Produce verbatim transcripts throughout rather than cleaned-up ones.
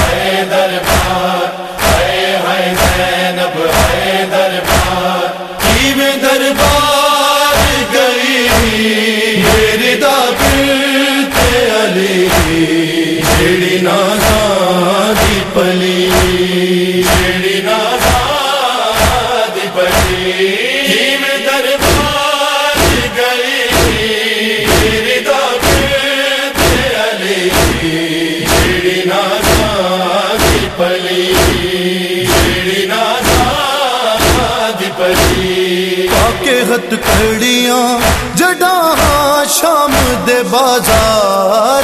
ہے دربار، ہائے ہائے زینب ہے دربار، کی میں دربار گئی میرے دا بنت علی، جیڑی نازاں دی پلی، جیڑی نازاں دی پلی، کی میں دربار گئی میرے دا بنت علی، جیڑی نازاں دی پلی، جیڑی نازاں دی پلی، پاکے ہتھ کھڑیاں جڑاں شام دے بازار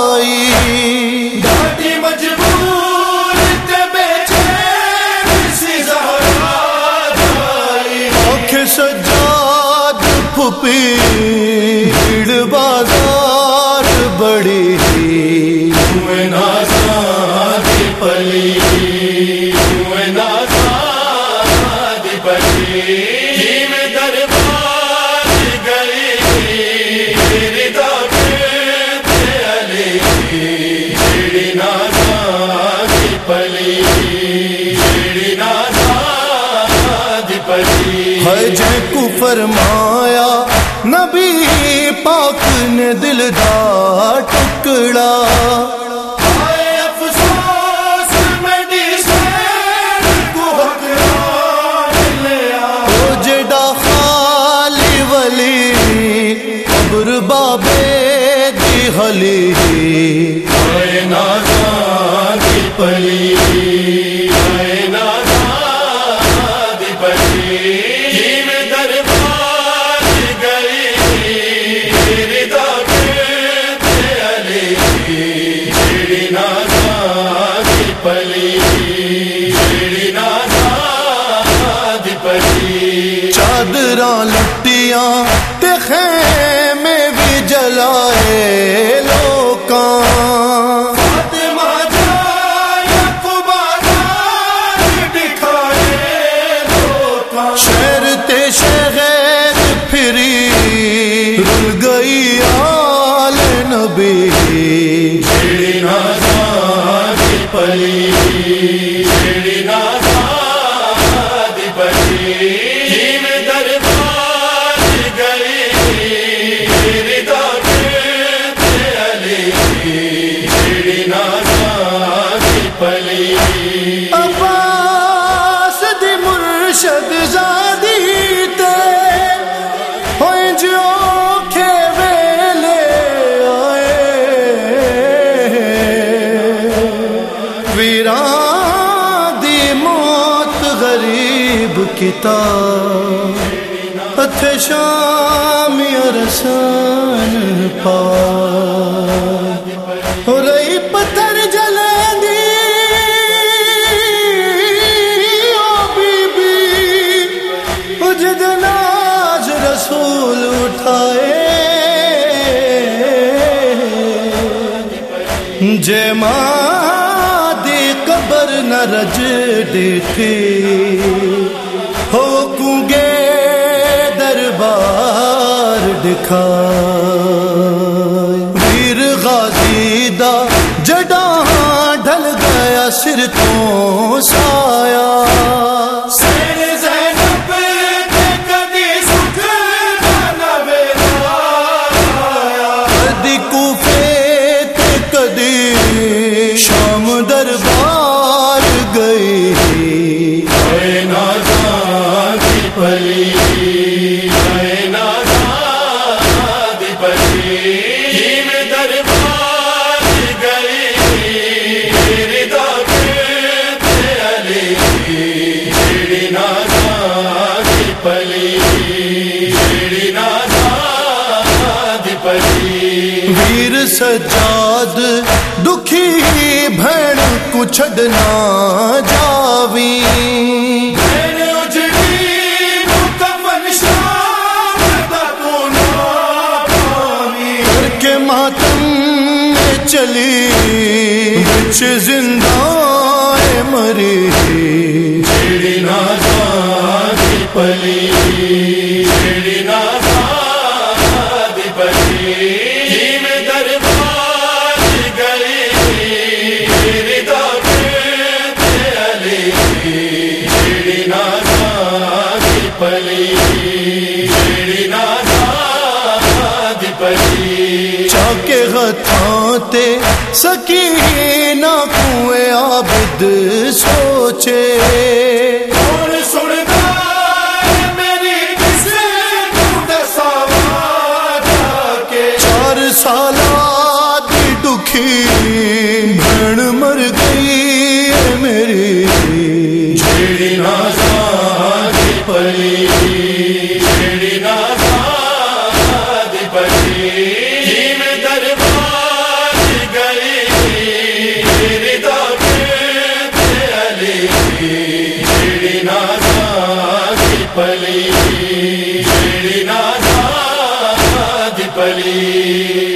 آئی، ڈاٹی مجبور تے بے چین سی زہرا جائی، آنکھیں سجاد پھپی بھیڑ بازار بڑی، میں نازاں دی پلی، میں نازاں دی پلی، کی میں دربار گئی میرے دا بنت علی، جیڑی نازاں دی پلی، جیڑی نازاں دی پلی، ہے جے کو فرمایا نبی پاک نے دل دا ٹکڑا، ہائے افسوس میری شہر کو حکران لیا، او جڑا خالی ولی قبر بابے دی حلی، ہائے نازاں دی پلی، ہائے نازاں دی پلی، کی میں دربار گئی میرے دا بنت علی، جیڑی نازاں دی پلی، جیڑی نازاں دی پلی، چادراں لٹیاں تے خیمے بھی جلائے لوکاں، فاطمہ جائے قبادار دکھائے لوکاں، شہر تے شہر پھری رل گئی آل نبی، جیڑی نازاں دی پلی، جیڑی نازاں دی پلی، کی میں دربار گئی میرے دا بنت علی، جیڑی نازاں دی پلی، عباس دی مرشد زادی تے ہوئے جو کھے ویلے آئے، ویران دی موت غریب کتاب ہتھ شامی رسان پا، ہو رہی پتھر جلیں دی او بی بی، او جد ناز رسول اٹھائے، جے ماں دی قبر نہ رج دیکھی، ہو کونگے دربار دکھائے، ویر غازی دا جڑاں ڈھل گیا سر تو سایہ، سین زینب تے کدی سکھ نہ ویلا آیا، کدی کوفے تے کدی شام دربار گئی، ہائے نازاں دی پلی، ہائے نازاں دی پلی، کی میں دربار گئی میرے دا بنت علی، جیڑی نازاں دی پلی، جیڑی نازاں دی پلی، ویر سجاد دکھی بھین کو چھڑنا جاویں، میں اجڑی مکمل شام دا کونا پاویں، کر کے ماتم میں چلی بچ زندہ مری، جیڑی نازاں دی پلی، جیڑی نازاں دی پلی، کی میں دربار گئی میرے دا تے سکینہ کوئے عابد سوچے کون سندا ہے میری کسے کو دساواں جا کے چار سالہ دی دکھی بھیڑ مر گئی ہے میری جیڑی نازاں دی پلی جیڑی نازاں دی پلی میں دربار گئی رضا بنت علی جیڑی نازاں دی پلی جیڑی نازاں دی پلی